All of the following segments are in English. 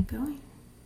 going.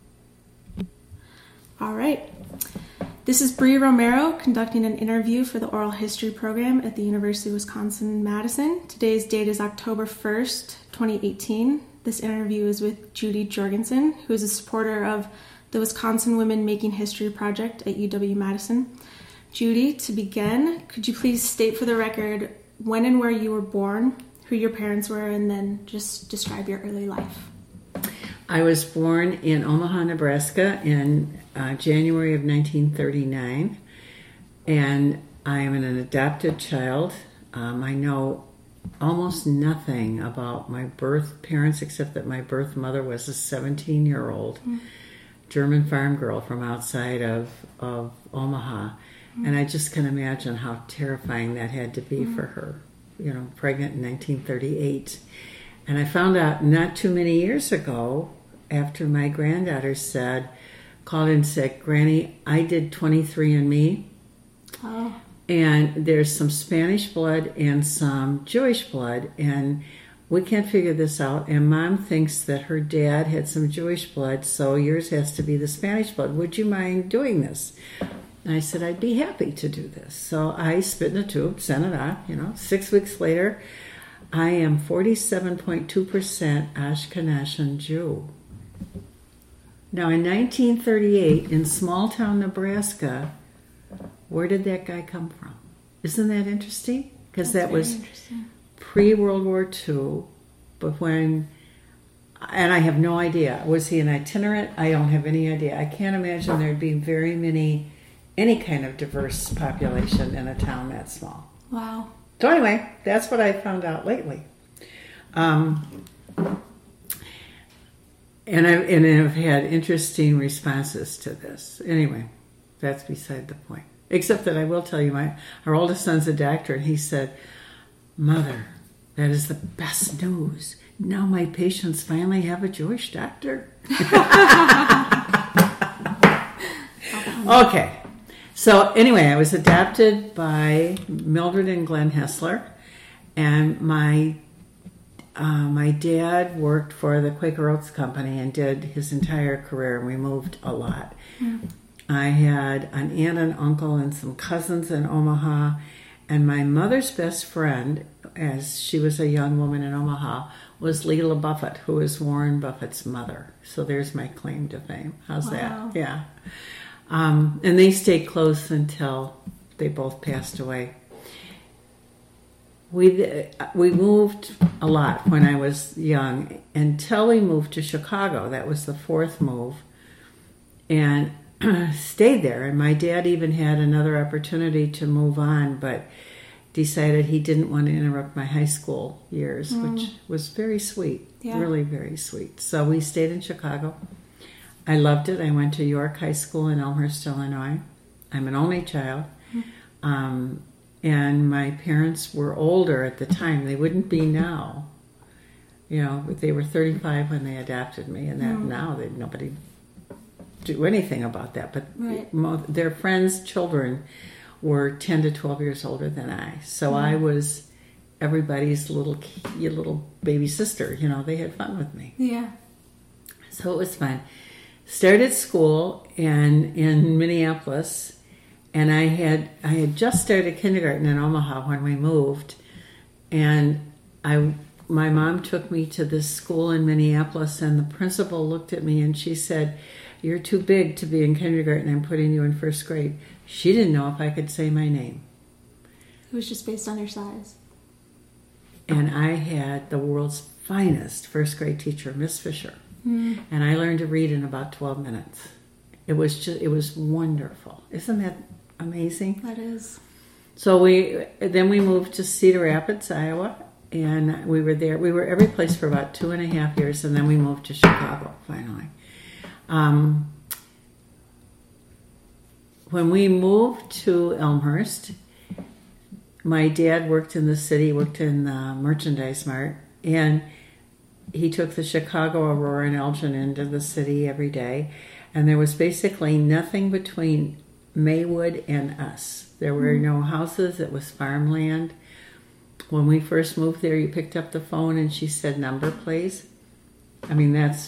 All right. This is Bree Romero conducting an interview for the Oral History program at the University of Wisconsin-Madison. Today's date is October 1st, 2018. This interview is with Judy Jorgensen, who is a supporter of the Wisconsin Women Making History Project at UW-Madison. Judy, to begin, could you please state for the record when and where you were born, who your parents were, and then just describe your early life? I was born in Omaha, Nebraska in January of 1939, and I am an adopted child. I know almost nothing about my birth parents except that my birth mother was a 17-year-old German farm girl from outside of Omaha, and I just can imagine how terrifying that had to be for her, pregnant in 1938. And I found out not too many years ago, after my granddaughter called and said, "Granny, I did 23andMe, and there's some Spanish blood and some Jewish blood, and we can't figure this out, and Mom thinks that her dad had some Jewish blood, so yours has to be the Spanish blood. Would you mind doing this?" And I said, "I'd be happy to do this." So I spit in a tube, sent it on. 6 weeks later, I am 47.2% Ashkenazi Jew. Now, in 1938, in small-town Nebraska, where did that guy come from? Isn't that interesting? Because that was pre-World War II, but and I have no idea. Was he an itinerant? I don't have any idea. I can't imagine there'd be any kind of diverse population in a town that small. Wow. So anyway, that's what I found out lately. And I've had interesting responses to this. Anyway, that's beside the point. Except that I will tell you, our oldest son's a doctor, and he said, "Mother, that is the best news. Now my patients finally have a Jewish doctor." Okay. So anyway, I was adopted by Mildred and Glenn Hessler, and my dad worked for the Quaker Oats Company and did his entire career, and we moved a lot. I had an aunt and uncle and some cousins in Omaha, and my mother's best friend, as she was a young woman in Omaha, was Leila Buffett, who is Warren Buffett's mother. So there's my claim to fame. How's that? Yeah. And they stayed close until they both passed away. We moved a lot when I was young until we moved to Chicago. That was the fourth move, and stayed there. And my dad even had another opportunity to move on, but decided he didn't want to interrupt my high school years, which was very sweet, really very sweet. So we stayed in Chicago. I loved it. I went to York High School in Elmhurst, Illinois. I'm an only child. And my parents were older at the time. They wouldn't be now. They were 35 when they adopted me, and that now nobody do anything about that. But their friends' children were 10 to 12 years older than I. So I was everybody's little baby sister. They had fun with me. Yeah. So it was fun. Started school in Minneapolis, and I had just started kindergarten in Omaha when we moved, and my mom took me to this school in Minneapolis, and the principal looked at me and she said, "You're too big to be in kindergarten. I'm putting you in first grade." She didn't know if I could say my name. It was just based on your size. And I had the world's finest first grade teacher, Miss Fisher. And I learned to read in about 12 minutes. It was wonderful. Isn't that amazing? That is. So then we moved to Cedar Rapids, Iowa, and we were there. We were every place for about 2.5 years, and then we moved to Chicago finally. When we moved to Elmhurst, my dad worked in the city, worked in the Merchandise Mart, and he took the Chicago Aurora and Elgin into the city every day, and there was basically nothing between Maywood and us. There were no houses. It was farmland. When we first moved there, you picked up the phone and she said, "Number, please." I mean, that's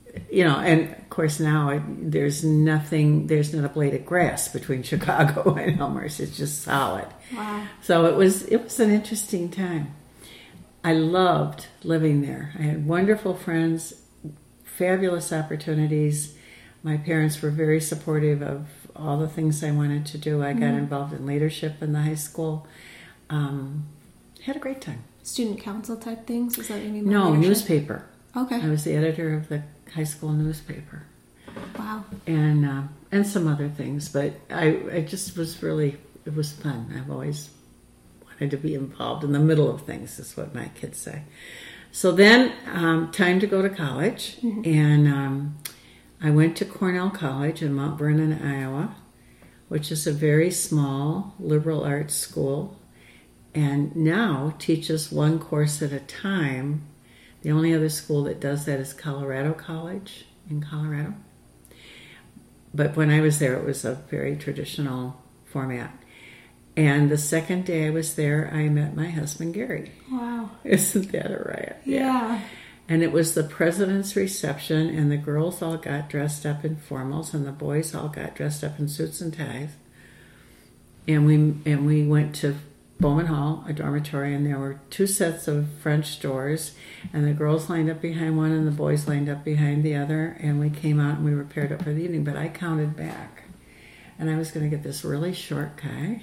and of course now there's not a blade of grass between Chicago and Elmhurst. It's just solid. Wow. So it was an interesting time. I loved living there. I had wonderful friends, fabulous opportunities. My parents were very supportive of all the things I wanted to do. I got involved in leadership in the high school. Had a great time. Student council type things? Is that what you mean by No, leadership? newspaper. Okay. I was the editor of the high school newspaper. Wow. And some other things, but I just was really, it was fun. I've always wanted to be involved in the middle of things, is what my kids say. So then, time to go to college, and I went to Cornell College in Mount Vernon, Iowa, which is a very small liberal arts school, and now teaches one course at a time. The only other school that does that is Colorado College in Colorado. But when I was there, it was a very traditional format. And the second day I was there, I met my husband, Gary. Wow. Isn't that a riot? Yeah. And it was the president's reception, and the girls all got dressed up in formals, and the boys all got dressed up in suits and ties. And we went to Bowman Hall, a dormitory, and there were 2 sets of French doors, and the girls lined up behind one and the boys lined up behind the other, and we came out and we were paired up for the evening. But I counted back, and I was going to get this really short guy.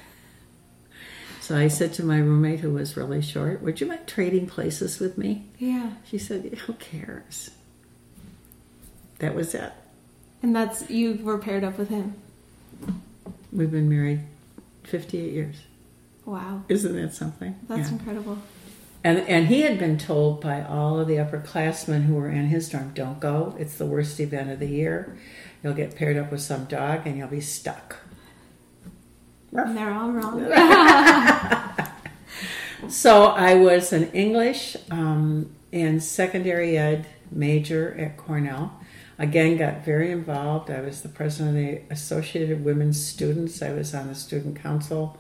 So I said to my roommate, who was really short, would you mind trading places with me? Yeah. She said, who cares? That was it. And you were paired up with him? We've been married 58 years. Wow. Isn't that something? That's incredible. And he had been told by all of the upperclassmen who were in his dorm, don't go. It's the worst event of the year. You'll get paired up with some dog and you'll be stuck. And they're all wrong. So I was an English and secondary ed major at Cornell. Again, got very involved. I was the president of the Associated Women's Students. I was on the student council.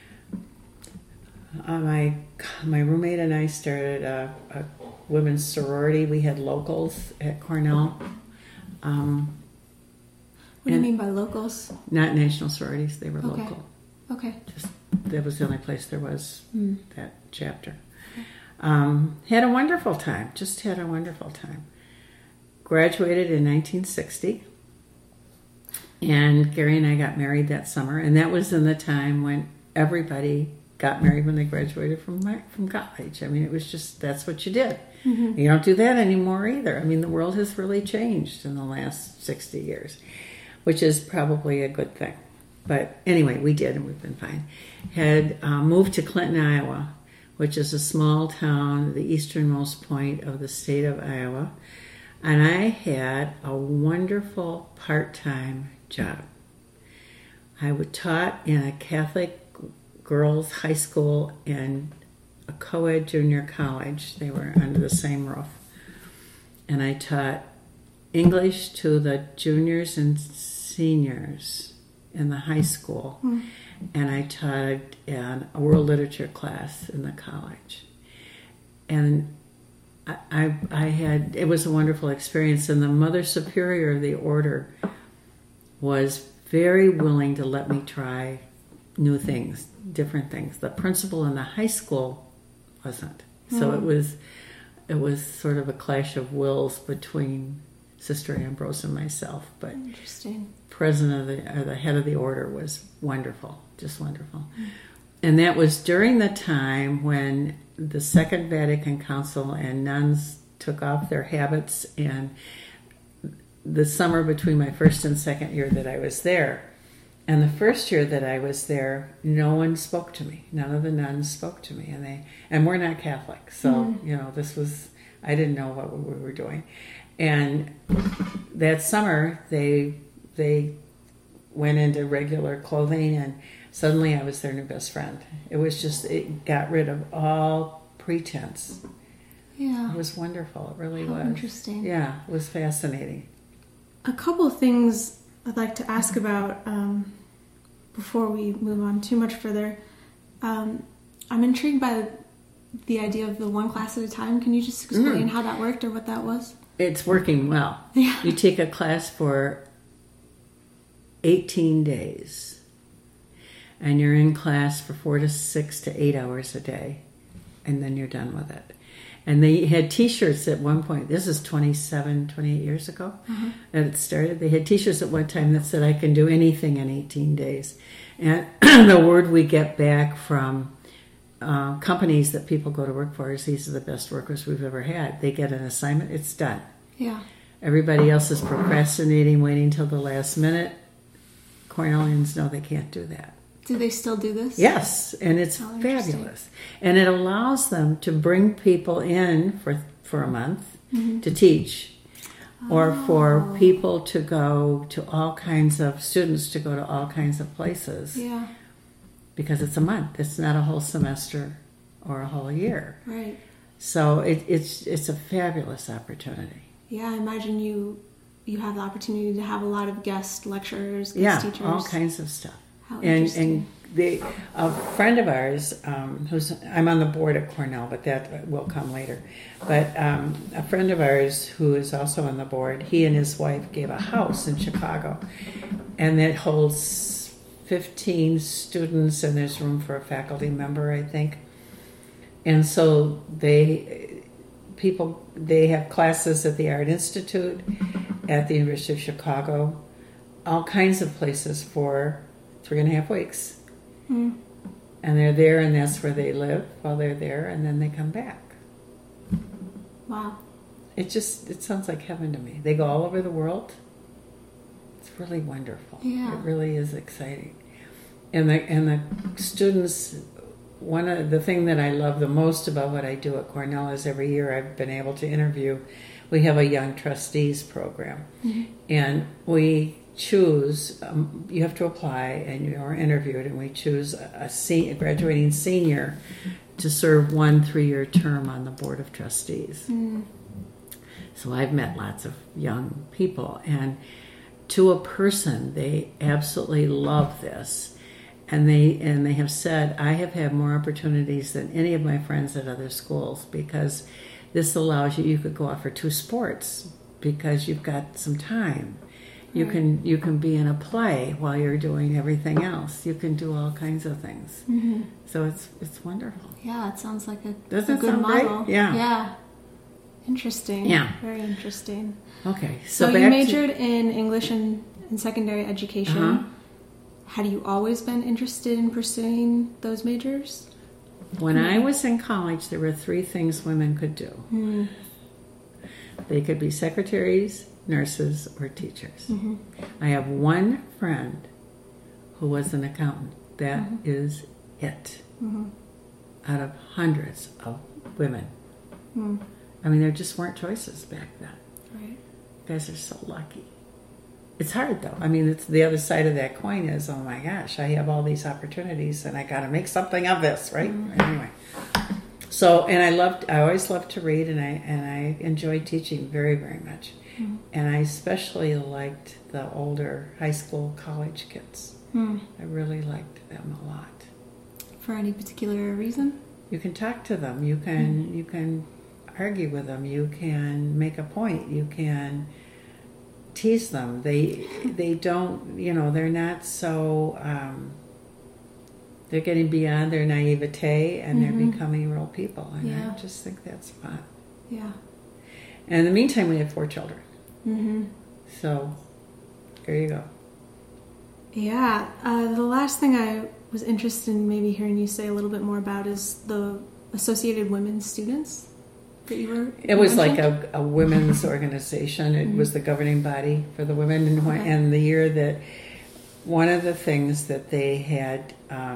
My roommate and I started a women's sorority. We had locals at Cornell. What do you mean by locals? Not national sororities. They were local. Okay. That was the only place there was that chapter. Had a wonderful time. Just had a wonderful time. Graduated in 1960. And Gary and I got married that summer. And that was in the time when everybody got married when they graduated from college. I mean, it was just, that's what you did. Mm-hmm. You don't do that anymore either. I mean, the world has really changed in the last 60 years, which is probably a good thing. But anyway, we did, and we've been fine. Had moved to Clinton, Iowa, which is a small town, the easternmost point of the state of Iowa. And I had a wonderful part-time job. I taught in a Catholic girls' high school and a co-ed junior college. They were under the same roof. And I taught English to the juniors and seniors in the high school. And I taught a world literature class in the college. And it was a wonderful experience. And the Mother Superior of the order was very willing to let me try new things, different things. The principal in the high school wasn't. So it was sort of a clash of wills between Sister Ambrose and myself. But interesting. President or the head of the order was wonderful, just wonderful. And that was during the time when the Second Vatican Council and nuns took off their habits, and the summer between my first and second year that I was there. And the first year that I was there, no one spoke to me. None of the nuns spoke to me, and we're not Catholic, so I didn't know what we were doing. And that summer, they went into regular clothing, and suddenly I was their new best friend. It got rid of all pretense. Yeah. It was wonderful. It really How was. Interesting. Yeah, it was fascinating. A couple of things I'd like to ask about before we move on too much further. I'm intrigued by the idea of the one class at a time. Can you just explain how that worked or what that was? it's working well. Yeah. You take a class for 18 days, and you're in class for 4 to 6 to 8 hours a day, and then you're done with it. And they had T-shirts at one point. This is 28 years ago that it started. They had T-shirts at one time that said, "I can do anything in 18 days." And the word we get back from companies that people go to work for is, "These are the best workers we've ever had." They get an assignment, it's done. Yeah. Everybody else is procrastinating, waiting till the last minute. Cornellians know they can't do that. Do they still do this? Yes, and it's fabulous. And it allows them to bring people in for a month to teach, or for people to go to all kinds of, students to go to all kinds of places. Yeah. Because it's a month. It's not a whole semester or a whole year. Right. So it's a fabulous opportunity. Yeah, I imagine you have the opportunity to have a lot of guest lecturers, guest teachers. All kinds of stuff. How interesting. And a friend of ours, I'm on the board at Cornell, but that will come later. But a friend of ours who is also on the board, he and his wife gave a house in Chicago, and it holds 15 students, and there's room for a faculty member, I think. And so they have classes at the Art Institute, at the University of Chicago, all kinds of places for 3.5 weeks. And they're there, and that's where they live while they're there, and then they come back. Wow. It sounds like heaven to me. They go all over the world. It's really wonderful. Yeah. It really is exciting. And the students, one of the thing that I love the most about what I do at Cornell is every year I've been able to interview. We have a young trustees program, and we choose, you have to apply and you're interviewed, and we choose a graduating senior to serve 1 3-year term on the board of trustees. So I've met lots of young people, and to a person, they absolutely love this. And they have said, I have had more opportunities than any of my friends at other schools, because this allows you could go out for 2 sports because you've got some time. You can be in a play while you're doing everything else. You can do all kinds of things. So it's wonderful. Yeah, it sounds like a good model. Great? Yeah. Yeah. Interesting. Yeah. Very interesting. Okay. So you majored in English and secondary education. Had you always been interested in pursuing those majors? When I was in college, there were 3 things women could do. They could be secretaries, nurses, or teachers. I have one friend who was an accountant. That is it. Out of hundreds of women. I mean, there just weren't choices back then. Right. You guys are so lucky. It's hard, though. I mean, it's the other side of that coin is, oh my gosh, I have all these opportunities and I got to make something of this, right? Anyway. So, and I always loved to read, and I enjoyed teaching very, very much. And I especially liked the older high school, college kids. I really liked them a lot. For any particular reason? You can talk to them. You can argue with them. You can make a point. You can tease them. They don't, they're not so, they're getting beyond their naivete, and they're becoming real people. And I just think that's fun. Yeah. And in the meantime, we have 4 children. So there you go. Yeah. The last thing I was interested in maybe hearing you say a little bit more about is the Associated Women's Students that you were. It was like a women's organization. It was the governing body for the women. And the year that one of the things that they had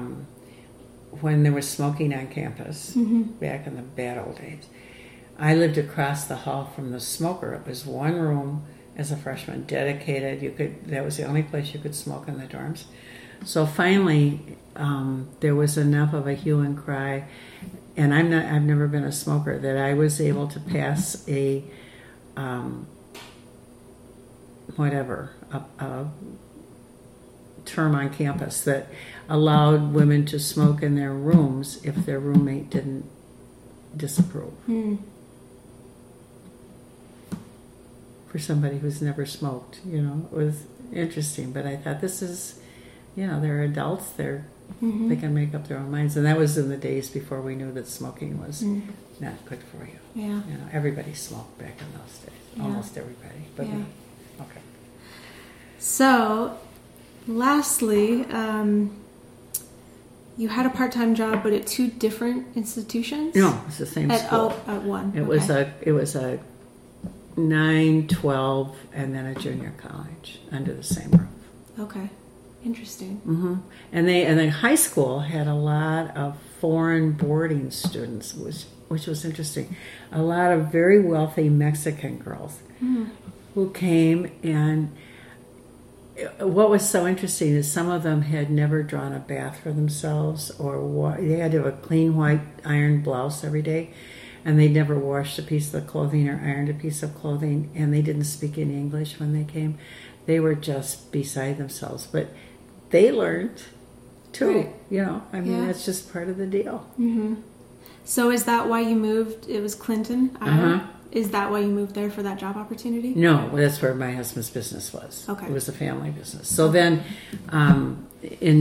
when there was smoking on campus back in the bad old days, I lived across the hall from the smoker. It was one room as a freshman dedicated. That was the only place you could smoke in the dorms. So finally, there was enough of a hue and cry, and I've never been a smoker, that I was able to pass a term on campus that allowed women to smoke in their rooms if their roommate didn't disapprove. for somebody who's never smoked. You know, it was interesting. But I thought, this is, you know, they're adults. They can make up their own minds. And that was in the days before we knew that smoking was not good for you. Yeah. You know, everybody smoked back in those days. Yeah. Almost everybody. But Yeah. me. Okay. So, lastly, you had a part-time job, but at two different institutions? No, it's the same school. At one. It was a 9, 12, and then a junior college under the same roof. Okay. Interesting. Mm-hmm. And the high school had a lot of foreign boarding students, which was interesting. A lot of very wealthy Mexican girls who came, and what was so interesting is some of them had never drawn a bath for themselves, or they had to have a clean white iron blouse every day, and they never washed a piece of clothing or ironed a piece of clothing, and they didn't speak any English when they came. They were just beside themselves, but they learned too. Right. You know, I mean, Yeah. that's just part of the deal. Mm-hmm. So is that why you moved? It was Clinton, Iowa? Is that why you moved there, for that job opportunity? No, that's where my husband's business was. Okay. It was a family business. So then, in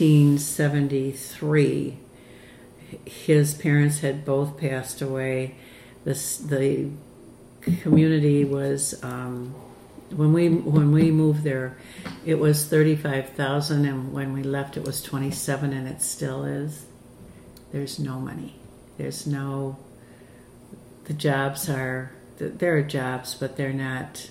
1973, his parents had both passed away. The community was, when we moved there, it was 35,000, and when we left, it was 27, and it still is. There's no money. There's no. The jobs there are jobs, but they're not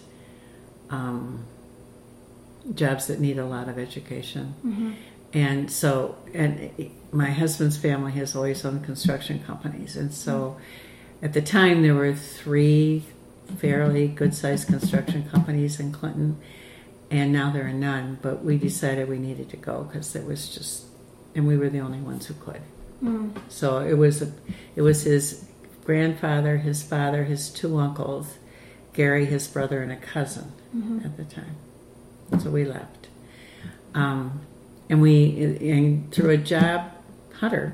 jobs that need a lot of education. Mm-hmm. And so, and my husband's family has always owned construction companies, and so at the time there were 3 fairly good-sized construction companies in Clinton, and now there are none. But we decided we needed to go because it was just, and we were the only ones who could. So it was his grandfather, his father, his 2 uncles, Gary, his brother, and a cousin at the time. So we left, and through a job hunter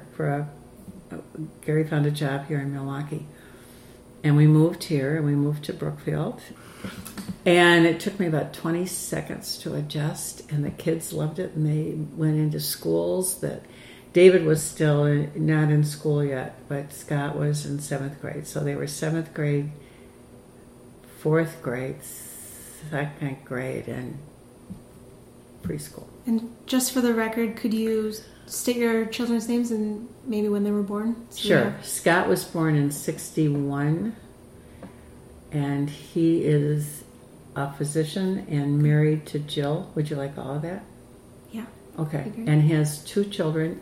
Gary found a job here in Milwaukee, and we moved here, and we moved to Brookfield. And it took me about 20 seconds to adjust, and the kids loved it, and they went into schools that David was still not in school yet, but Scott was in 7th grade. So they were 7th grade, 4th grade, 2nd grade, and preschool. And just for the record, could you state your children's names and maybe when they were born? Sure. Scott was born in 1961, and he is a physician and married to Jill. Would you like all of that? Yeah. Okay. And he has 2 children.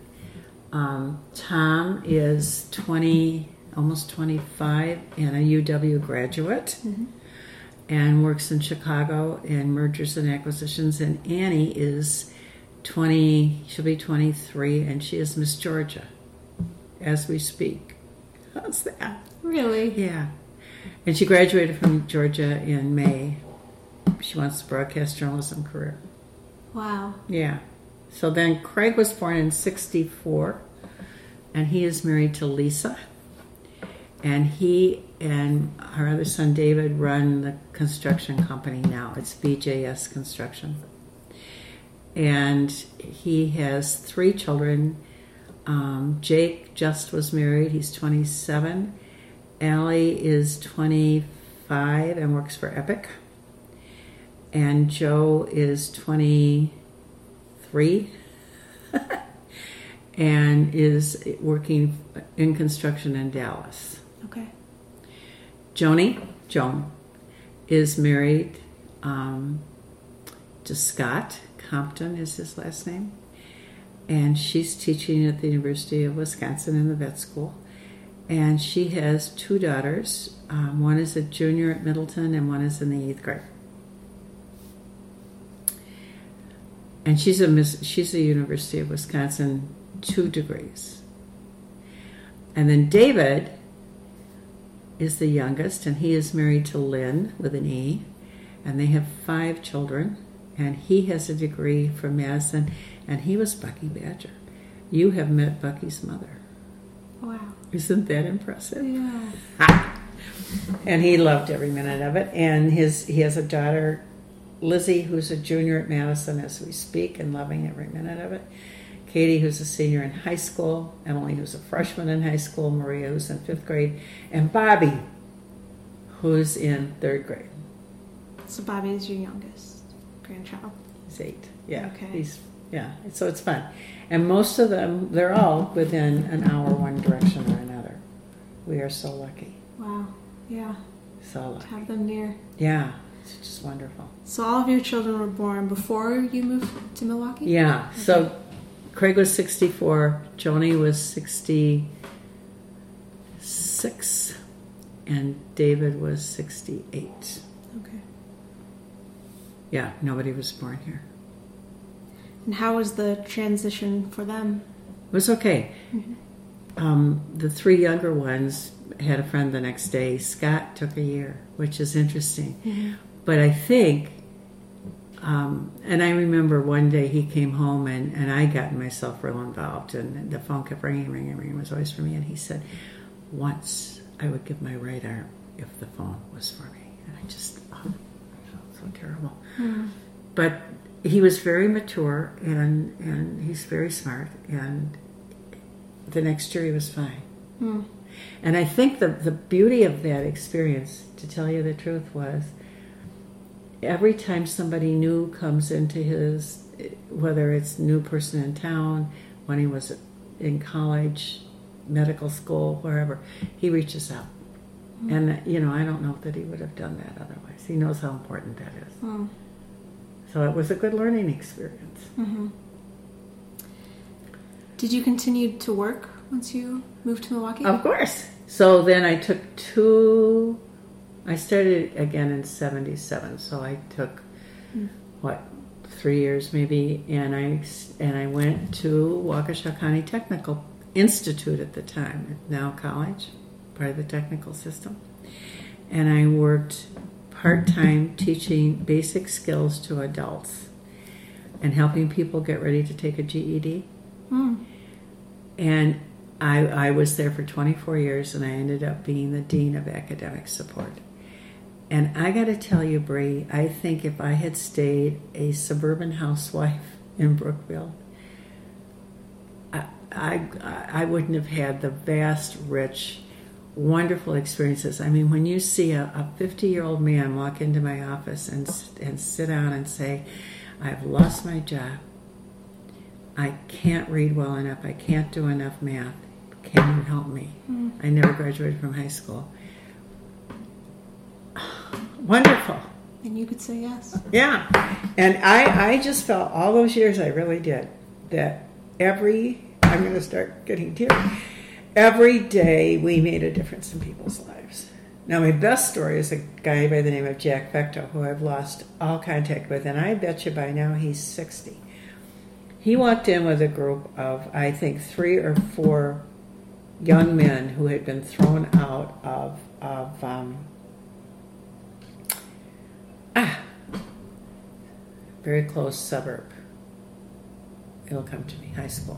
Tom is 20, almost 25, and a UW graduate, and works in Chicago in mergers and acquisitions. And Annie is 20, she'll be 23, and she is Miss Georgia as we speak. How's that? Really? Yeah. And she graduated from Georgia in May. She wants a broadcast journalism career. Wow. Yeah. So then Craig was born in 1964, and he is married to Lisa. And he and our other son David run the construction company now. It's BJS Construction. And he has 3 children. Jake just was married. He's 27. Allie is 25 and works for Epic. And Joe is 23 and is working in construction in Dallas. Okay. Joan, is married to Scott. Compton is his last name. And she's teaching at the University of Wisconsin in the vet school. And she has 2 daughters. One is a junior at Middleton and one is in the 8th grade. And she's a University of Wisconsin 2 degrees. And then David is the youngest, and he is married to Lynn with an E, and they have 5 children, and he has a degree from Madison, and he was Bucky Badger. You have met Bucky's mother. Wow. Isn't that impressive? Yeah. And he loved every minute of it. And he has a daughter, Lizzie, who's a junior at Madison as we speak and loving every minute of it. Katie, who's a senior in high school. Emily, who's a freshman in high school. Maria, who's in 5th grade. And Bobby, who's in 3rd grade. So Bobby is your youngest grandchild? He's 8. Yeah. Okay. So it's fun. And most of them, they're all within an hour one direction or another. We are so lucky. Wow. Yeah. So lucky. To have them near. Yeah. It's just wonderful. So all of your children were born before you moved to Milwaukee? Yeah. Okay. So Craig was 64, Joni was 66, and David was 68. Okay. Yeah, nobody was born here. And how was the transition for them? It was okay. Mm-hmm. The 3 younger ones had a friend the next day. Scott took a year, which is interesting. Mm-hmm. But I think, and I remember one day he came home and I got myself real involved, and the phone kept ringing. It was always for me. And he said, once I would give my right arm if the phone was for me. And I just, I felt so terrible. Mm-hmm. But he was very mature and he's very smart. And the next year he was fine. Mm. And I think the beauty of that experience, to tell you the truth, was every time somebody new comes into his, whether it's new person in town, when he was in college, medical school, wherever, he reaches out. Mm. And, I don't know that he would have done that otherwise. He knows how important that is. Mm. So it was a good learning experience. Mm-hmm. Did you continue to work once you moved to Milwaukee? Of course. So then I took I started again in 77, so I took, 3 years maybe, and I went to Waukesha County Technical Institute at the time, now college, part of the technical system. And I worked part-time teaching basic skills to adults and helping people get ready to take a GED. Mm. And I was there for 24 years, and I ended up being the Dean of Academic Support. And I got to tell you, Bree, I think if I had stayed a suburban housewife in Brookville, I wouldn't have had the vast, rich, wonderful experiences. I mean, when you see a 50-year-old man walk into my office and sit down and say, I've lost my job, I can't read well enough, I can't do enough math, can you help me? Mm. I never graduated from high school. Wonderful. And you could say yes. Yeah. And I just felt all those years, I really did, that I'm going to start getting teary. Every day we made a difference in people's lives. Now, my best story is a guy by the name of Jack Vecto, who I've lost all contact with, and I bet you by now he's 60. He walked in with a group of, I think, 3 or 4 young men who had been thrown out of very close suburb. It'll come to me, high school.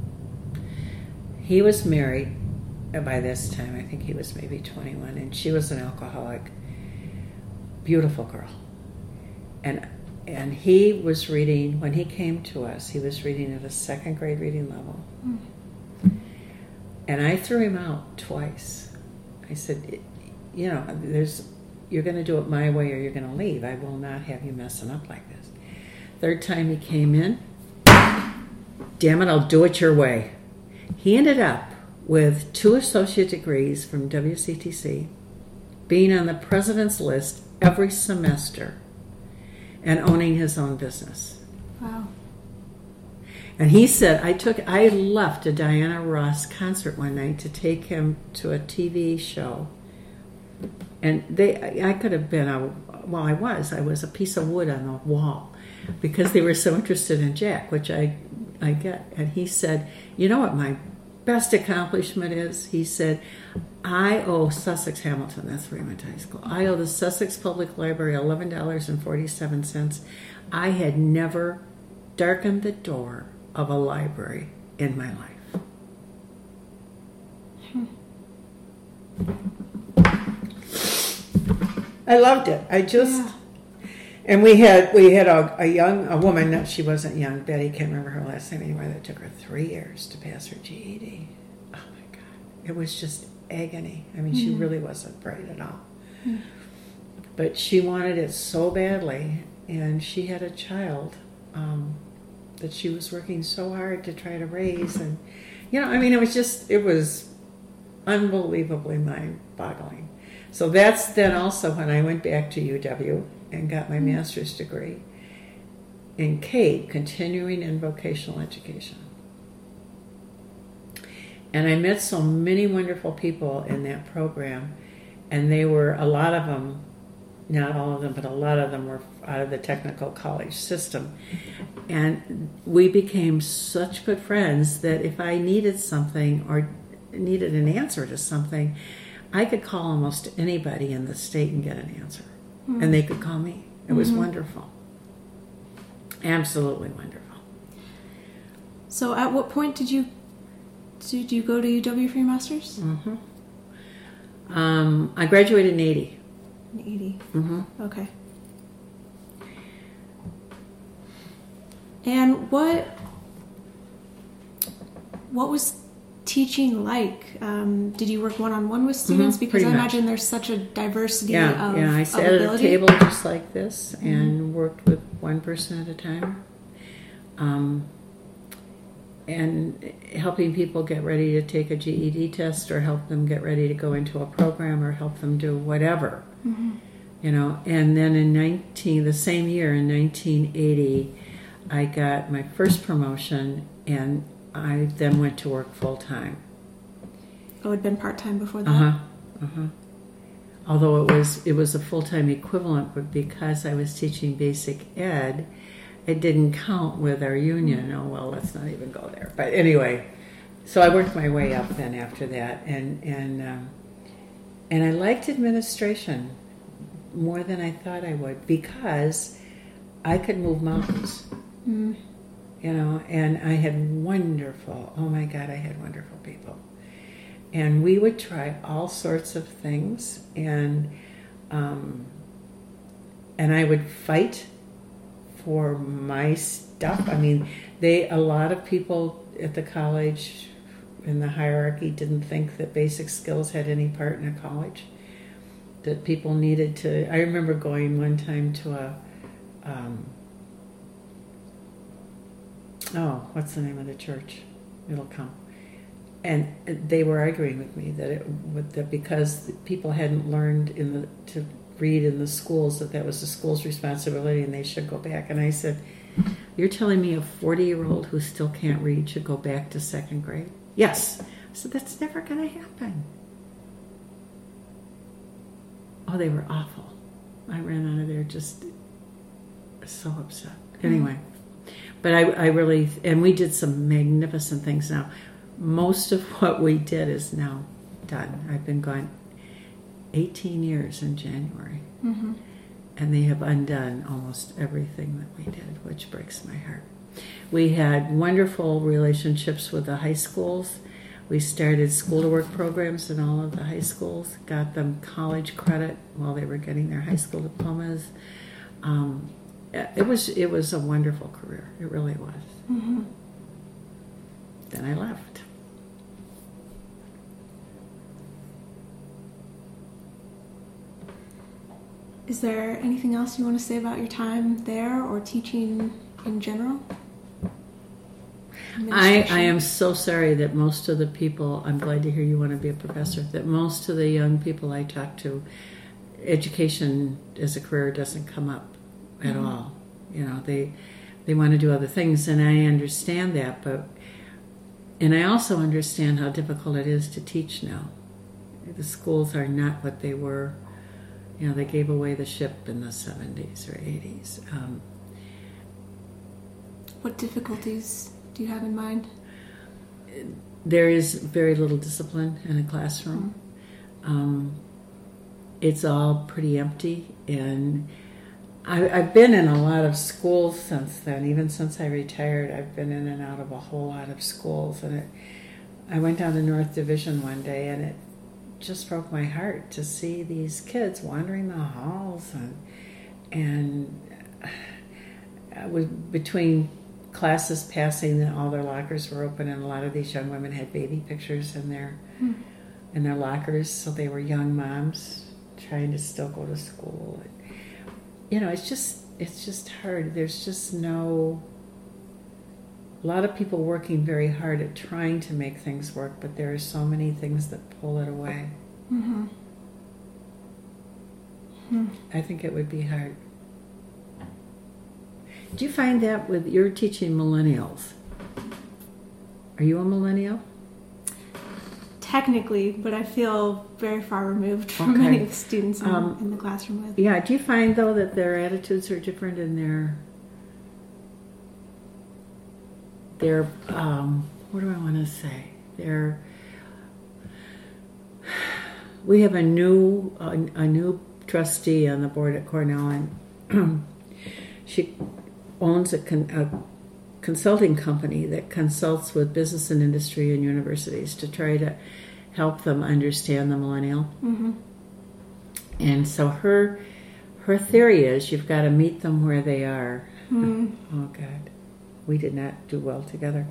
He was married by this time. I think he was maybe 21, and she was an alcoholic. Beautiful girl. And he was reading, when he came to us, he was reading at a 2nd grade reading level. Mm. And I threw him out twice. I said, you're going to do it my way or you're going to leave. I will not have you messing up like this. 3rd time he came in, damn it, I'll do it your way. He ended up with 2 associate degrees from WCTC, being on the president's list every semester, and owning his own business. Wow. And he said, I left a Diana Ross concert one night to take him to a TV show. And I could have been, I was a piece of wood on the wall because they were so interested in Jack, which I get. And he said, you know what my best accomplishment is? He said, I owe Sussex Hamilton, that's where he went to high school, I owe the Sussex Public Library $11.47. I had never darkened the door of a library in my life. I loved it. Yeah. And we had a woman. She wasn't young. Betty, can't remember her last name anyway. That took her 3 years to pass her GED. Oh my God, it was just agony. I mean, she really wasn't bright at all. But she wanted it so badly, and she had a child that she was working so hard to try to raise, and I mean, it was unbelievably mind-boggling. So that's then also when I went back to UW and got my master's degree in CADE, Continuing in Vocational Education. And I met so many wonderful people in that program, and they were, a lot of them, not all of them, but a lot of them were out of the technical college system. And we became such good friends that if I needed something or needed an answer to something, I could call almost anybody in the state and get an answer. And they could call me. It was wonderful. Absolutely wonderful. So at what point did you go to UW for your master's? I graduated in 80. In 80. Okay. And what was teaching like? Did you work one-on-one with students? Because I imagine there's such a diversity of I sat at a table just like this and worked with one person at a time. And helping people get ready to take a GED test, or help them get ready to go into a program, or help them do whatever. And then the same year, in 1980, I got my first promotion, and I then went to work full-time. Oh, it had been part-time before that? Although it was a full-time equivalent, but because I was teaching basic ed, it didn't count with our union. Oh, well, let's not even go there. But anyway, so I worked my way up then after that, and I liked administration more than I thought I would, because I could move mountains. And I had wonderful people. And we would try all sorts of things, and I would fight for my stuff. I mean, a lot of people at the college in the hierarchy didn't think that basic skills had any part in a college, that people needed to. I remember going one time to what's the name of the church? It'll come. And they were arguing with me that because people hadn't learned to read in the schools, that was the school's responsibility and they should go back. And I said, you're telling me a 40-year-old who still can't read should go back to second grade? Yes. I said, that's never going to happen. Oh, they were awful. I ran out of there just so upset. Anyway, but I really, and we did some magnificent things now. Most of what we did is now done. I've been gone 18 years in January. And they have undone almost everything that we did, which breaks my heart. We had wonderful relationships with the high schools. We started school-to-work programs in all of the high schools, got them college credit while they were getting their high school diplomas. It was a wonderful career. It really was. Then I left. Is there anything else you want to say about your time there or teaching in general? I am so sorry that most of the people, I'm glad to hear you want to be a professor, that most of the young people I talk to, education as a career doesn't come up at all. They want to do other things, and I understand that, and I also understand how difficult it is to teach now. The schools are not what they were. They gave away the ship in the 70s or 80s. What difficulties do you have in mind? There is very little discipline in a classroom. It's all pretty empty, and I've been in a lot of schools since then. Even since I retired, I've been in and out of a whole lot of schools. And I went down to North Division one day, and just broke my heart to see these kids wandering the halls, and between classes passing, and all their lockers were open, and a lot of these young women had baby pictures in their lockers, so they were young moms trying to still go to school. It's just hard. There's just a lot of people working very hard at trying to make things work, but there are so many things that pull it away. I think it would be hard. Do you find that with you're teaching millennials? Are you a millennial? Technically, but I feel very far removed from many of the students in the classroom with. Yeah, do you find, though, that their attitudes are different in their what do I want to say? We have a new trustee on the board at Cornell, and she owns a consulting company that consults with business and industry and universities to try to help them understand the millennial. And so her theory is you've got to meet them where they are. Oh God, we did not do well together.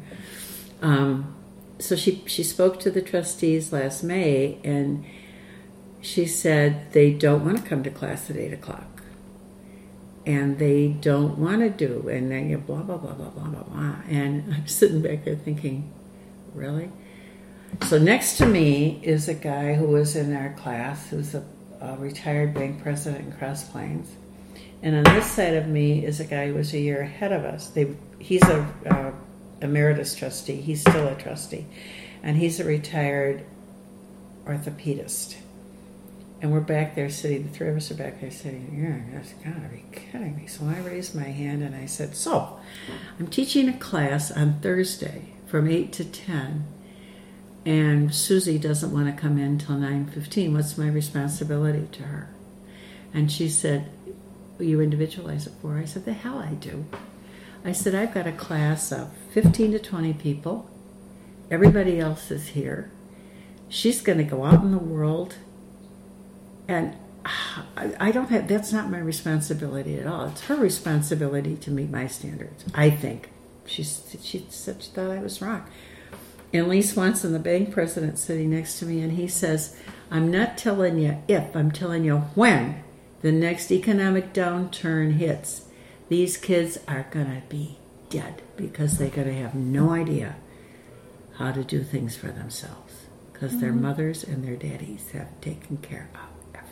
So she spoke to the trustees last May, and she said they don't want to come to class at 8 o'clock. And they don't want to do, and then you blah, blah, blah, blah, blah, blah, blah. And I'm sitting back there thinking, really? So next to me is a guy who was in our class, who's a retired bank president in Cross Plains. And on this side of me is a guy who was a year ahead of us. He's a emeritus trustee. He's still a trustee. And he's a retired orthopedist. And we're back there sitting, the three of us are back there sitting, yeah, that's gotta be kidding me. So I raised my hand and I said, so, I'm teaching a class on Thursday from 8 to 10, and Susie doesn't want to come in till 9:15. What's my responsibility to her? And she said, will you individualize it for her? I said, the hell I do. I said, I've got a class of 15 to 20 people. Everybody else is here. She's going to go out in the world. And I don't have, that's not my responsibility at all. It's her responsibility to meet my standards, I think. She said she thought I was wrong. And Lee Swanson, the bank president, sitting next to me, and he says, I'm not telling you if, I'm telling you when the next economic downturn hits, these kids are going to be dead because they're going to have no idea how to do things for themselves because their mothers and their daddies have taken care of.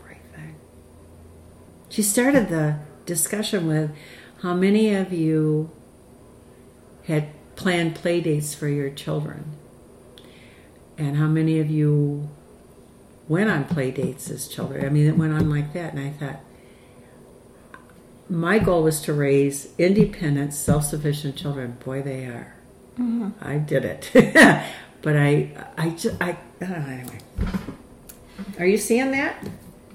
She started the discussion with how many of you had planned play dates for your children and how many of you went on play dates as children. I mean, it went on like that, and I thought, my goal was to raise independent, self-sufficient children. Boy, they are. I did it. But I don't know, anyway. Are you seeing that?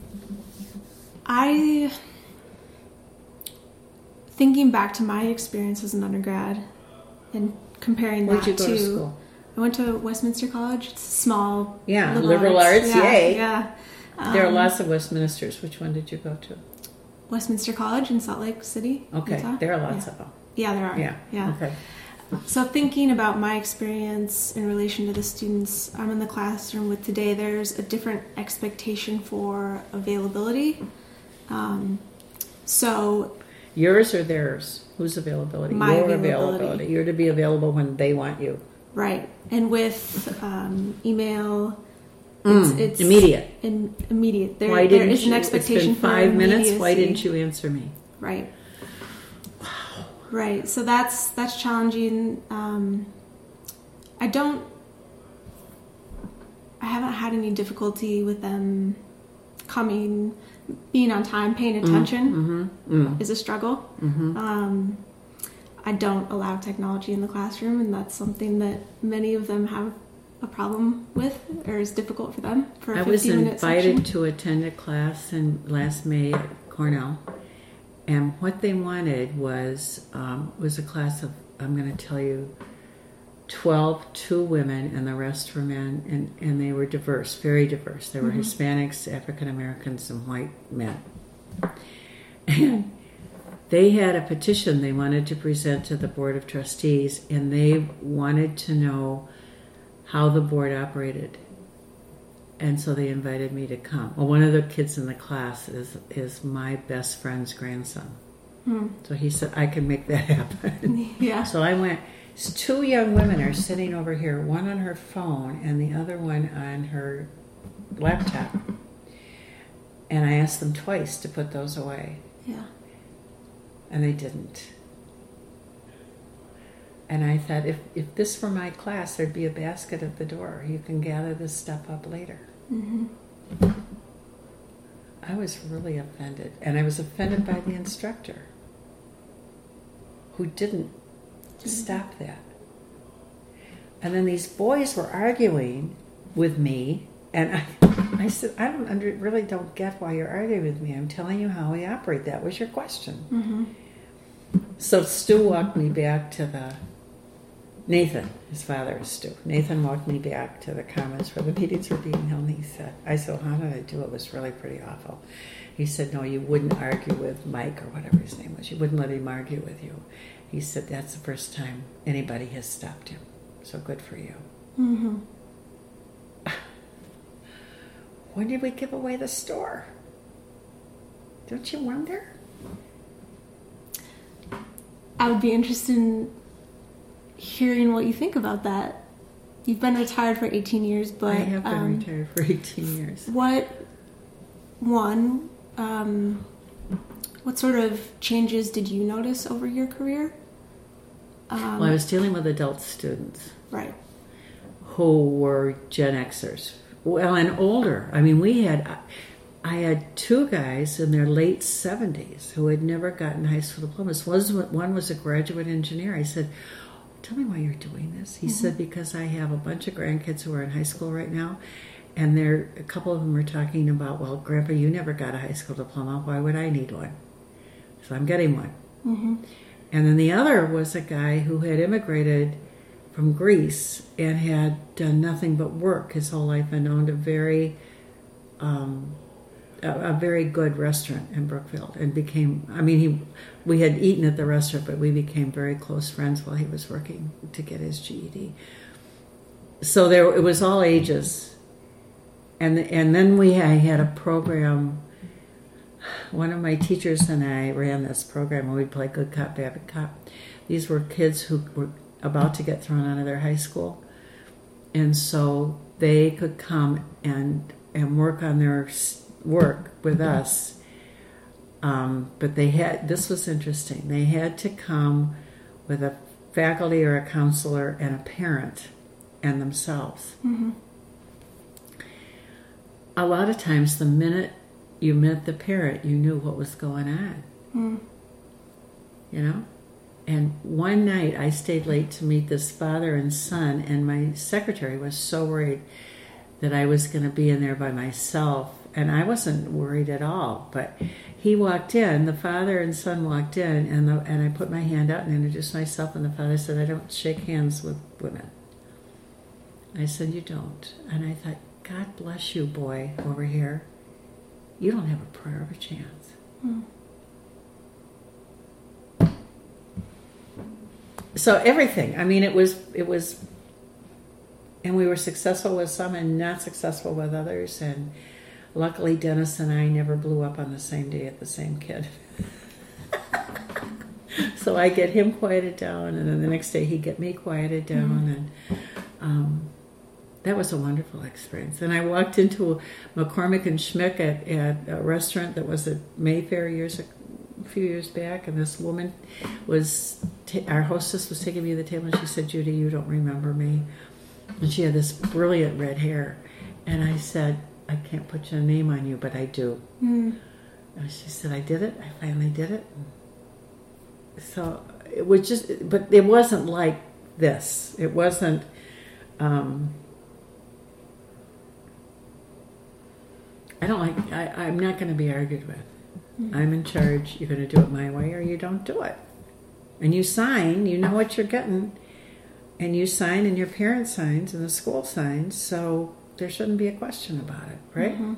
Thinking back to my experience as an undergrad and comparing that to... Where'd you go to school? I went to Westminster College. It's a small... Yeah, liberal arts, yay. Yeah. There are lots of Westminsters. Which one did you go to? Westminster College in Salt Lake City, Okay, Utah. there are lots of them. Yeah, there are. Yeah. Okay. So thinking about my experience in relation to the students I'm in the classroom with today, there's a different expectation for availability. So yours or theirs? Whose availability? My Your availability. You're to be available when they want you. Right. And with email, it's immediate. Immediate. Why there didn't is an you? expectation It's been 5 minutes. immediacy. Why didn't you answer me? Right. Right. So that's challenging. I haven't had any difficulty with them coming, being on time, paying attention is a struggle. I don't allow technology in the classroom, and that's something that many of them have a problem with, or is difficult for them. For a 15-minute I was invited section. to attend a class in last May at Cornell, and what they wanted was a class of, I'm going to tell you, 12, 2 women, and the rest were men, and they were diverse, very diverse. There were Hispanics, African Americans, and white men. And they had a petition they wanted to present to the Board of Trustees, and they wanted to know how the board operated. And so they invited me to come. Well, one of the kids in the class is my best friend's grandson. So he said, I can make that happen. Yeah. So I went. 2 young women are sitting over here, one on her phone and the other one on her laptop. And I asked them twice to put those away. Yeah. And they didn't. And I thought, if this were my class, there'd be a basket at the door. You can gather this stuff up later. I was really offended. And I was offended by the instructor, who didn't stop that. And then these boys were arguing with me, and I said, I really don't get why you're arguing with me. I'm telling you how we operate. That was your question. So Stu walked me back to Nathan, his father is Stu. Nathan walked me back to the Commons where the meetings were being held, and he said, I said, how did I do? It was really pretty awful. He said, no, you wouldn't argue with Mike, or whatever his name was. You wouldn't let him argue with you. He said, that's the first time anybody has stopped him. So good for you. When did we give away the store? Don't you wonder? I would be interested in hearing what you think about that. You've been retired for 18 years, but... I have been retired for 18 years. What sort of changes did you notice over your career? Well, I was dealing with adult students. Right. Who were Gen Xers. Well, and older. I mean, I had 2 guys in their late 70s who had never gotten high school diplomas. One was a graduate engineer. I said, tell me why you're doing this. He said, because I have a bunch of grandkids who are in high school right now, and a couple of them are talking about, well, Grandpa, you never got a high school diploma. Why would I need one? So I'm getting one. And then the other was a guy who had immigrated from Greece and had done nothing but work his whole life and owned a very good restaurant in Brookfield, and we had eaten at the restaurant, but we became very close friends while he was working to get his GED. So it was all ages. And then I had a program. One of my teachers and I ran this program where we'd play good cop, bad cop. These were kids who were about to get thrown out of their high school, and so they could come and work on their work with us. But this was interesting. They had to come with a faculty or a counselor and a parent and themselves. A lot of times, the minute you met the parent, you knew what was going on. You know? And one night I stayed late to meet this father and son, and my secretary was so worried that I was going to be in there by myself. And I wasn't worried at all. But he walked in, the father and son walked in, and I put my hand out and introduced myself, and the father said, I don't shake hands with women. I said, you don't. And I thought, God bless you, boy, over here. You don't have a prayer of a chance. So everything. I mean, it was, and we were successful with some and not successful with others. And luckily, Dennis and I never blew up on the same day at the same kid. So I get him quieted down, and then the next day he'd get me quieted down, and that was a wonderful experience. And I walked into McCormick and Schmick at a restaurant that was at Mayfair a few years back, and this woman our hostess was taking me to the table, and she said, Judy, you don't remember me. And she had this brilliant red hair. And I said, I can't put your name on you, but I do. And she said, I did it. I finally did it. So it was but it wasn't like this. It wasn't... I'm not going to be argued with. I'm in charge. You're going to do it my way or you don't do it. And you sign, you know what you're getting. And you sign, and your parent signs, and the school signs, so there shouldn't be a question about it, right? Mm-hmm.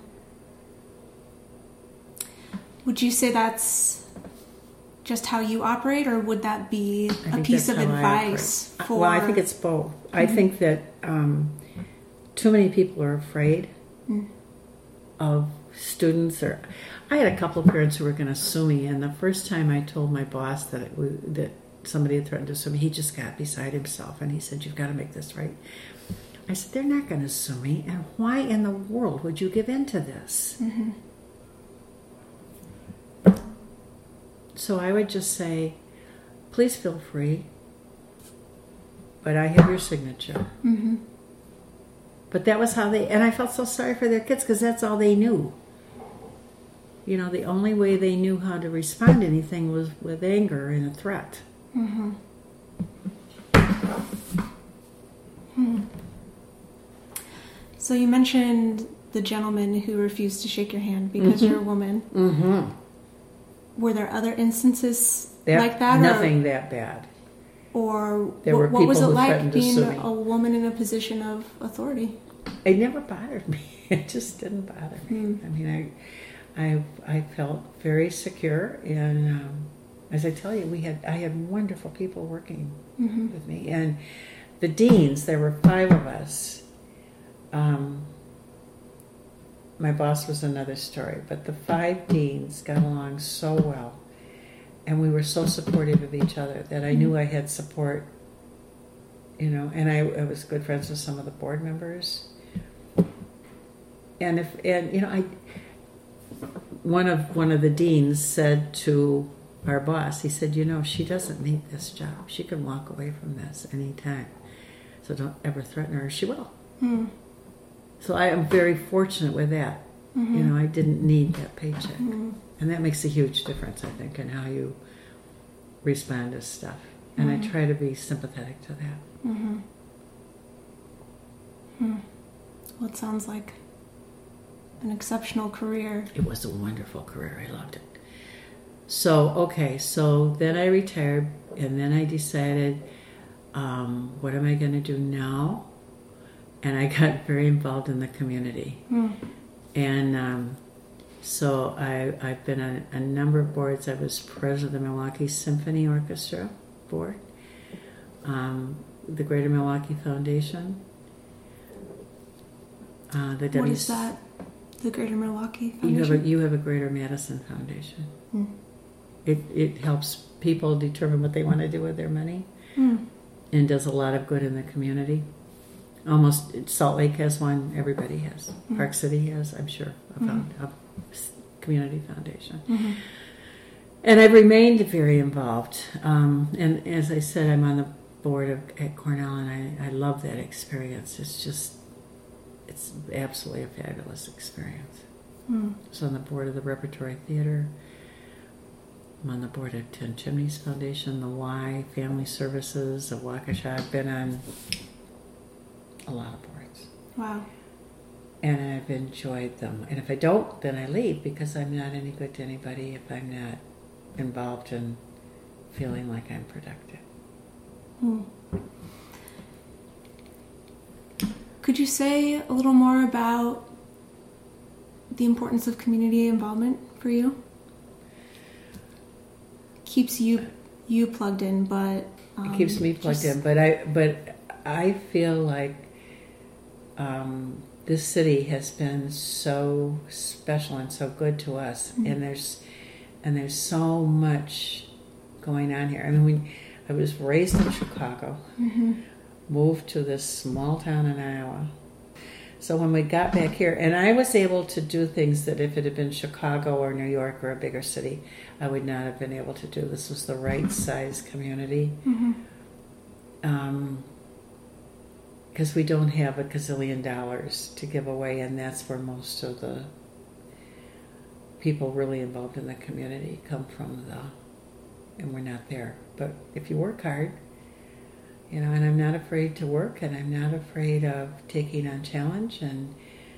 Would you say that's just how you operate, or would that be a piece of advice for... Well, I think it's both. I think that too many people are afraid of students. Or I had a couple of parents who were going to sue me, and the first time I told my boss that somebody had threatened to sue me, he just got beside himself, and he said, "You've got to make this right." I said, "They're not going to sue me, and why in the world would you give in to this?" Mm-hmm. So I would just say, "Please feel free, but I have your signature." Mm-hmm. But that was how and I felt so sorry for their kids, because that's all they knew. You know, the only way they knew how to respond to anything was with anger and a threat. Mm-hmm. So you mentioned the gentleman who refused to shake your hand because you're a woman. Mm-hmm. Were there other instances like that? Nothing that bad. Or there were what was it people who like threatened to being sue me. a woman in a position of authority? It never bothered me. It just didn't bother me. I mean, I felt very secure, and as I tell you, I had wonderful people working with me, and the deans. There were 5 of us. My boss was another story, but the 5 deans got along so well, and we were so supportive of each other that I knew I had support. You know, and I was good friends with some of the board members. And one of the deans said to our boss, he said, "You know, she doesn't need this job. She can walk away from this anytime. So don't ever threaten her. She will." So I am very fortunate with that. You know, I didn't need that paycheck. And that makes a huge difference, I think, in how you respond to stuff. And I try to be sympathetic to that. Well, it sounds like an exceptional career. It was a wonderful career. I loved it. So then I retired, and then I decided, what am I going to do now? And I got very involved in the community. And so I've been on a number of boards. I was president of the Milwaukee Symphony Orchestra board, the Greater Milwaukee Foundation. What is that? The Greater Milwaukee Foundation? You have a Greater Madison Foundation. It helps people determine what they want to do with their money, and does a lot of good in the community. Almost Salt Lake has one. Everybody has. Park City has, I'm sure, a community foundation. And I've remained very involved. And as I said, I'm on the board at Cornell, and I love that experience. It's absolutely a fabulous experience. So on the board of the Repertory Theater. I'm on the board of Ten Chimneys Foundation, the Y Family Services of Waukesha. I've been on a lot of boards. Wow. And I've enjoyed them. And if I don't, then I leave, because I'm not any good to anybody if I'm not involved in feeling like I'm productive. Could you say a little more about the importance of community involvement for you? Keeps you plugged in, but it keeps me plugged in. But I feel like this city has been so special and so good to us, and there's so much going on here. I mean, I was raised in Chicago, moved to this small town in Iowa. So when we got back here, and I was able to do things that if it had been Chicago or New York or a bigger city, I would not have been able to do. This was the right size community. Because we don't have $1 gazillion to give away, and that's where most of the people really involved in the community come from, and we're not there. But if you work hard, and I'm not afraid to work, and I'm not afraid of taking on challenge, and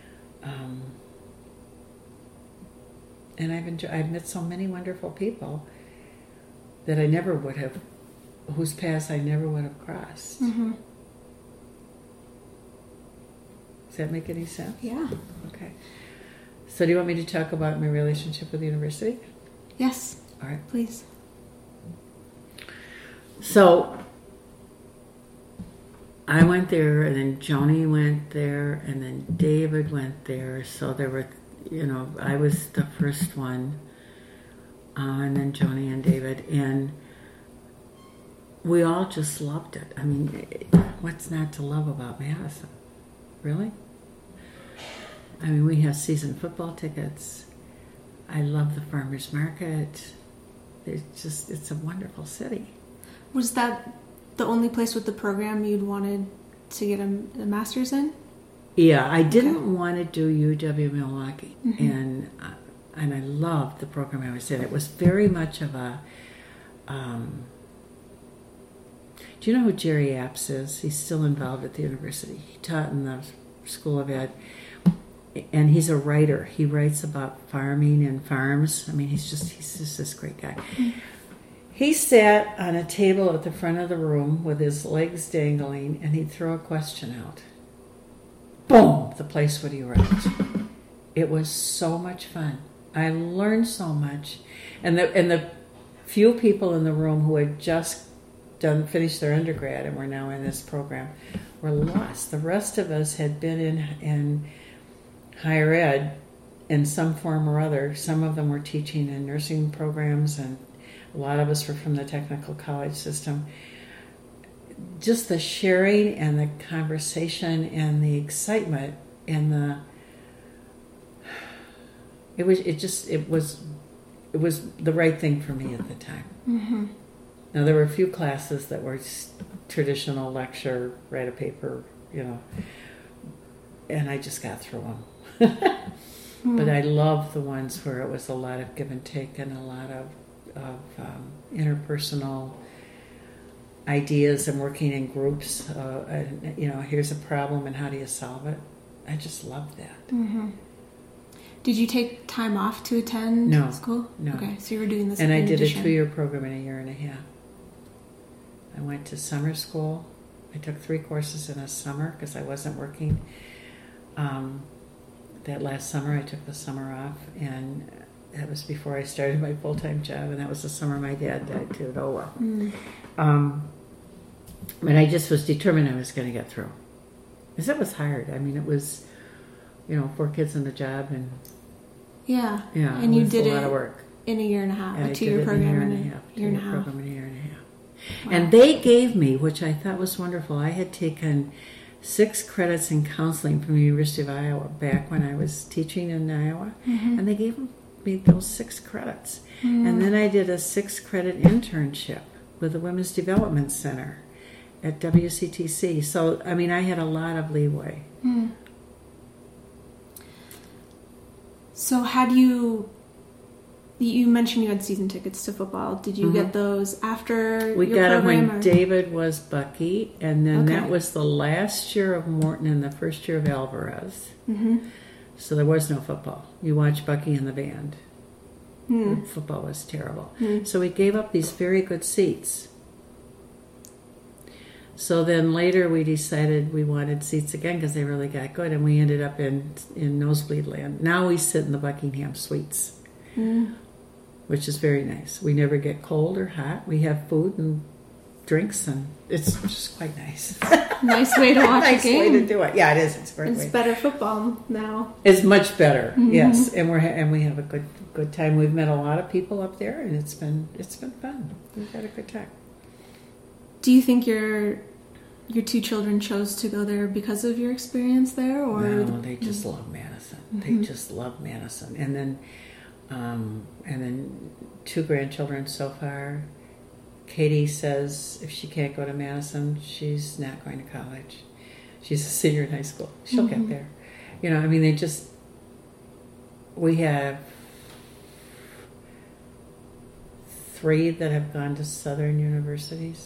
I've met so many wonderful people that I never would have, whose paths I never would have crossed. Does that make any sense? Yeah. Okay. So do you want me to talk about my relationship with the university? Yes. All right. Please. So I went there, and then Joni went there, and then David went there. So there were, I was the first one, and then Joni and David, and we all just loved it. I mean, what's not to love about Madison? Really? I mean, we have season football tickets. I love the farmers market. It's a wonderful city. Was that the only place with the program you'd wanted to get a master's in? Yeah, I didn't want to do UW Milwaukee, Mm-hmm. and I loved the program I was in. It was very much of a. Do you know who Jerry Apps is? He's still involved at the university. He taught in the School of Ed, and he's a writer. He writes about farming and farms. I mean, he's just this great guy. Mm-hmm. He sat on a table at the front of the room with his legs dangling, and he'd throw a question out. Boom! The place would erupt. It was so much fun. I learned so much, and the few people in the room who had just finished their undergrad and were now in this program were lost. The rest of us had been in higher ed in some form or other. Some of them were teaching in nursing programs, and a lot of us were from the technical college system. Just the sharing and the conversation and the excitement and it was the right thing for me at the time. Mm-hmm. Now there were a few classes that were traditional lecture, write a paper, and I just got through them. But I loved the ones where it was a lot of give and take and a lot of interpersonal ideas and working in groups. Here's a problem and how do you solve it? I just loved that. Mm-hmm. Did you take time off to attend school? No. Okay, so you were doing this. And I did a 2-year program in a year and a half. I went to summer school. I took 3 courses in a summer because I wasn't working. That last summer, I took the summer off, and that was before I started my full-time job, and that was the summer my dad died too. Oh well. But I just was determined I was going to get through. Because it was hard. I mean, it was, 4 kids in the job, and yeah, and you did a lot of work in a year and a half, and a 2-year program in a in a year and a half. Program in a year and a half. Wow. And they gave me, which I thought was wonderful. I had taken 6 credits in counseling from the University of Iowa back when I was teaching in Iowa, and they gave me those 6 credits. And then I did a 6-credit internship with the Women's Development Center at WCTC. So, I mean, I had a lot of leeway. So how do you mentioned you had season tickets to football. Did you get those after we your got program? them when David was Bucky, and then that was the last year of Morton and the first year of Alvarez. So there was no football. You watched Bucky and the band. Football was terrible. So we gave up these very good seats. So then later we decided we wanted seats again because they really got good, and we ended up in nosebleed land. Now we sit in the Buckingham Suites, which is very nice. We never get cold or hot. We have food and drinks, and it's just quite nice. Nice way to watch a game. Nice way to do it. Yeah, it is. It's a great way. It's better football now. It's much better. Yes, and we have a good time. We've met a lot of people up there, and it's been fun. We've had a good time. Do you think your 2 children chose to go there because of your experience there, or no? They just love Madison. They just love Madison, and then 2 grandchildren so far. Katie says if she can't go to Madison, she's not going to college. She's a senior in high school. She'll get there. I mean, we have 3 that have gone to Southern universities.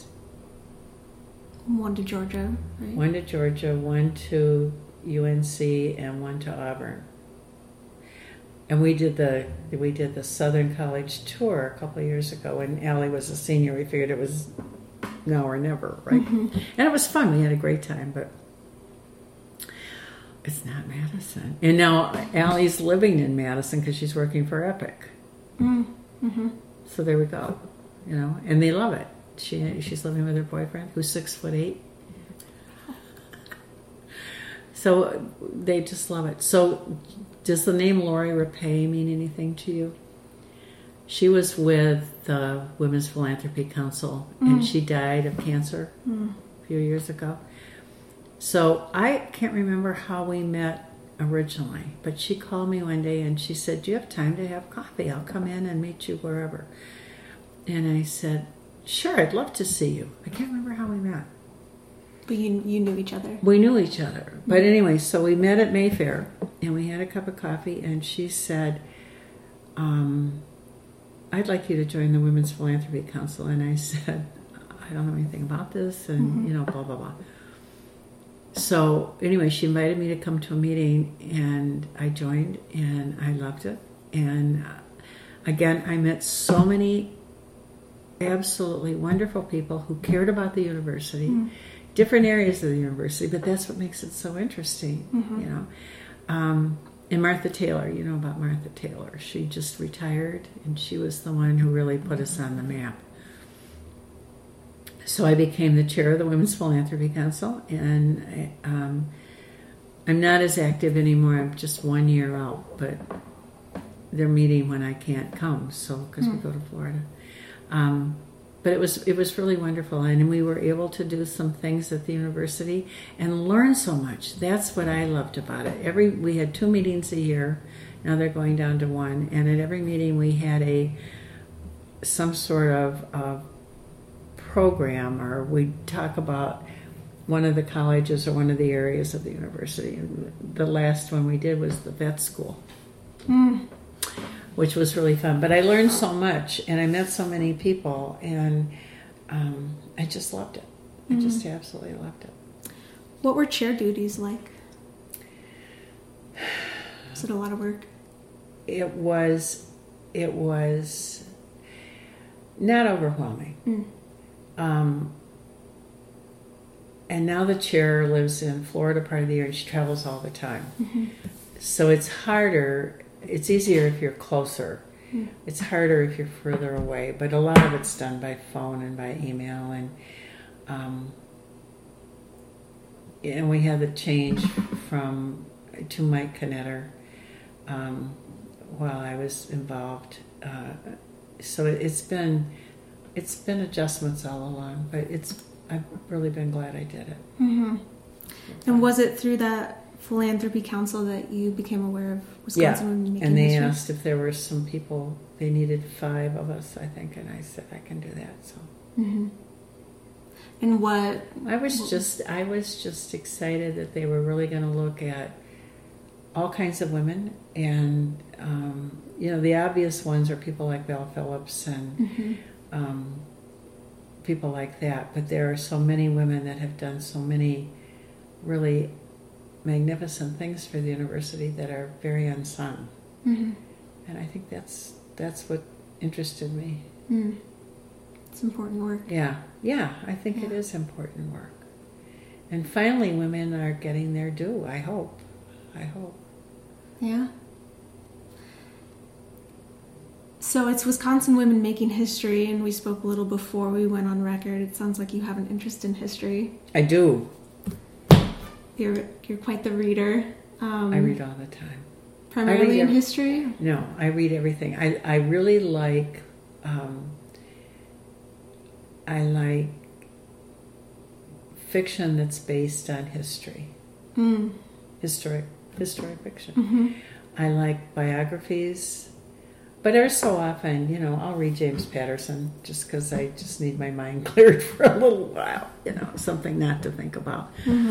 1 to Georgia, right? 1 to Georgia, 1 to UNC, and 1 to Auburn. And we did the Southern College tour a couple of years ago, and Allie was a senior. We figured it was now or never, right? And it was fun. We had a great time, but It's not Madison. And now Allie's living in Madison because she's working for Epic. Mm-hmm. So there we go. And they love it. She's living with her boyfriend, who's 6'8". So they just love it. So does the name Lori Rapay mean anything to you? She was with the Women's Philanthropy Council, and she died of cancer a few years ago. So I can't remember how we met originally, but she called me one day and she said, "Do you have time to have coffee? I'll come in and meet you wherever." And I said, "Sure, I'd love to see you." I can't remember how we met. But you knew each other. We knew each other. But anyway, so we met at Mayfair, and we had a cup of coffee, and she said, "I'd like you to join the Women's Philanthropy Council." And I said, "I don't know anything about this," and, blah, blah, blah. So anyway, she invited me to come to a meeting, and I joined, and I loved it. And again, I met so many absolutely wonderful people who cared about the university, different areas of the university, but that's what makes it so interesting, And Martha Taylor, you know about Martha Taylor. She just retired, and she was the one who really put us on the map. So I became the chair of the Women's Philanthropy Council, and I'm not as active anymore. I'm just 1 year out, but they're meeting when I can't come, so because we go to Florida. But it was really wonderful, and we were able to do some things at the university and learn so much. That's what I loved about it. We had 2 meetings a year. Now they're going down to 1, and at every meeting we had some sort of program, or we'd talk about one of the colleges or one of the areas of the university. And the last one we did was the vet school, which was really fun. But I learned so much, and I met so many people, and I just loved it. I just absolutely loved it. What were chair duties like? Was it a lot of work? It was not overwhelming. And now the chair lives in Florida part of the year, and she travels all the time. So it's harder. It's easier if you're closer. It's harder if you're further away. But a lot of it's done by phone and by email. And we had the change to Mike Knetter while I was involved. So it's been adjustments all along, but I've really been glad I did it. And was it through that Philanthropy Council that you became aware of Wisconsin Women Making and they History? asked if there were some people. They needed 5 of us, I think, and I said I can do that. So. And what? I was just excited that they were really going to look at all kinds of women, and the obvious ones are people like Val Phillips and. People like that, but there are so many women that have done so many really magnificent things for the university that are very unsung, and I think that's what interested me. It's important work. Yeah, I think it is important work, and finally women are getting their due. I hope. Yeah. So it's Wisconsin Women Making History, and we spoke a little before we went on record. It sounds like you have an interest in history. I do. You're quite the reader. I read all the time. Primarily in history? No, I read everything. I really like. I like fiction that's based on history. Historic fiction. I like biographies. But every so often, I'll read James Patterson just because I just need my mind cleared for a little while, something not to think about.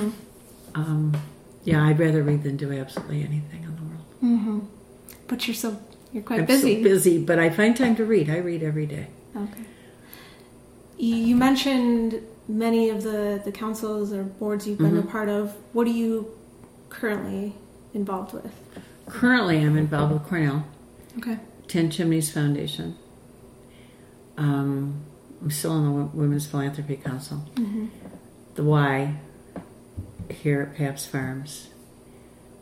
I'd rather read than do absolutely anything in the world. But you're quite I'm busy. so busy, but I find time to read. I read every day. Okay. You mentioned many of the councils or boards you've been a part of. What are you currently involved with? Currently, I'm involved with Cornell. Okay. 10 Chimneys Foundation. I'm still on the Women's Philanthropy Council. The Y here at Pabst Farms.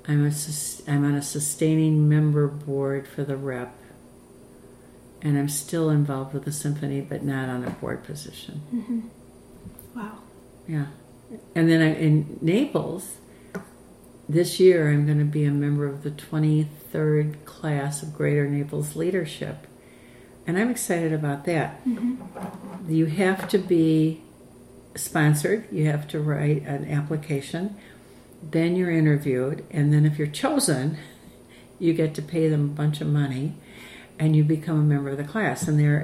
I'm on a sustaining member board for the rep, and I'm still involved with the symphony, but not on a board position. Mm-hmm. Wow. Yeah. And then in Naples, this year I'm going to be a member of the 23rd class of Greater Naples Leadership. And I'm excited about that. Mm-hmm. You have to be sponsored. You have to write an application. Then you're interviewed. And then if you're chosen, you get to pay them a bunch of money. And you become a member of the class. And there are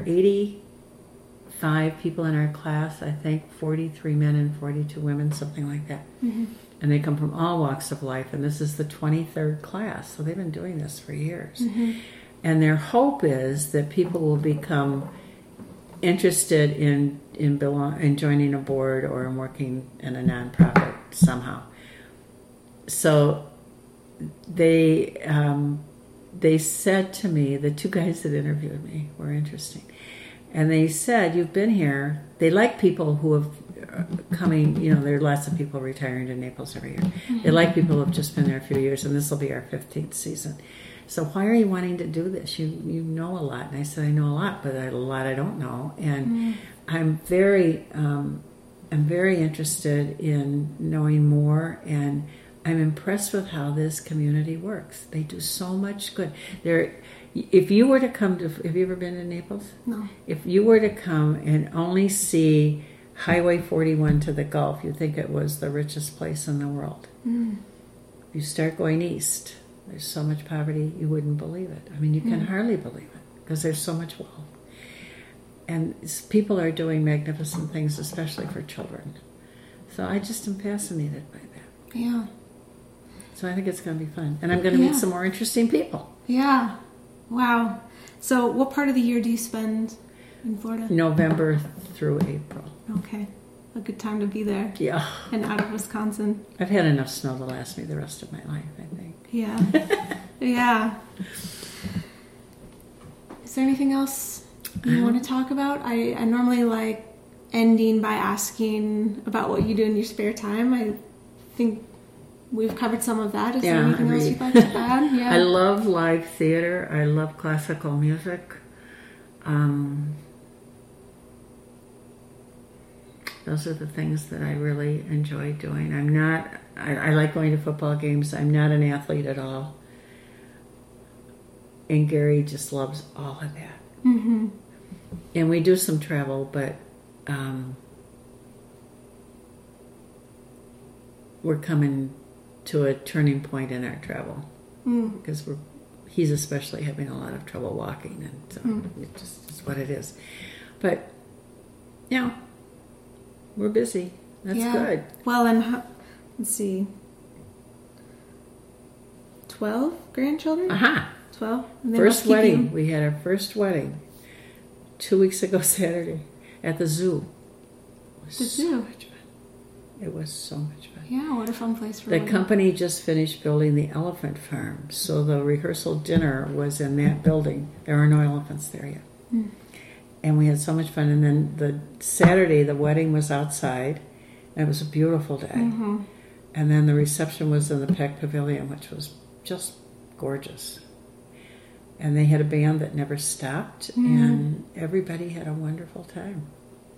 85 people in our class, I think, 43 men and 42 women, something like that. Mm-hmm. And they come from all walks of life. And this is the 23rd class. So they've been doing this for years. Mm-hmm. And their hope is that people will become interested in joining a board or in working in a nonprofit somehow. So they said to me, the two guys that interviewed me were interesting, and they said, "You've been here." They like people who have coming. There are lots of people retiring to Naples every year. Mm-hmm. They like people who have just been there a few years, and this will be our 15th season. So why are you wanting to do this? You know a lot. And I said, I know a lot, but a lot I don't know. And I'm very interested in knowing more, and I'm impressed with how this community works. They do so much good. If you were to come to, have you ever been to Naples? No. If you were to come and only see Highway 41 to the Gulf, you'd think it was the richest place in the world. Mm. You start going east. There's so much poverty, you wouldn't believe it. I mean, you can hardly believe it because there's so much wealth. And people are doing magnificent things, especially for children. So I just am fascinated by that. Yeah. So I think it's going to be fun. And I'm going to meet some more interesting people. Yeah. Wow. So what part of the year do you spend in Florida? November through April. Okay. A good time to be there. Yeah. And out of Wisconsin. I've had enough snow to last me the rest of my life, I think. Yeah. Yeah. Is there anything else you want to talk about? I normally like ending by asking about what you do in your spare time. I think we've covered some of that. Is there anything else you'd like to add? Yeah. I love live theater. I love classical music. Those are the things that I really enjoy doing. I like going to football games. I'm not an athlete at all. And Gary just loves all of that. Mm-hmm. And we do some travel, but we're coming to a turning point in our travel. Because he's especially having a lot of trouble walking, and so it just is what it is. But, we're busy. That's good. Well, and let's see, 12 grandchildren? 12? First wedding. We had our first wedding 2 weeks ago Saturday at the zoo. The zoo? Much fun. It was so much fun. Yeah, what a fun place for The company just finished building the elephant farm, so the rehearsal dinner was in that building. There are no elephants there yet. And we had so much fun. And then the Saturday, the wedding was outside. And it was a beautiful day. Mm-hmm. And then the reception was in the Peck Pavilion, which was just gorgeous. And they had a band that never stopped. And everybody had a wonderful time.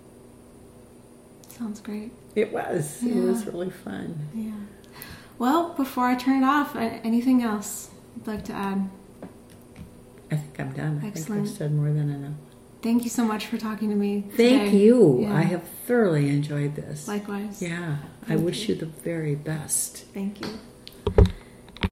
Sounds great. It was. Yeah. It was really fun. Yeah. Well, before I turn it off, anything else you'd like to add? I think I'm done. Excellent. I think I've said more than enough. Thank you so much for talking to me today. Thank you. Yeah. I have thoroughly enjoyed this. Likewise. Yeah. I wish you the very best. Thank you.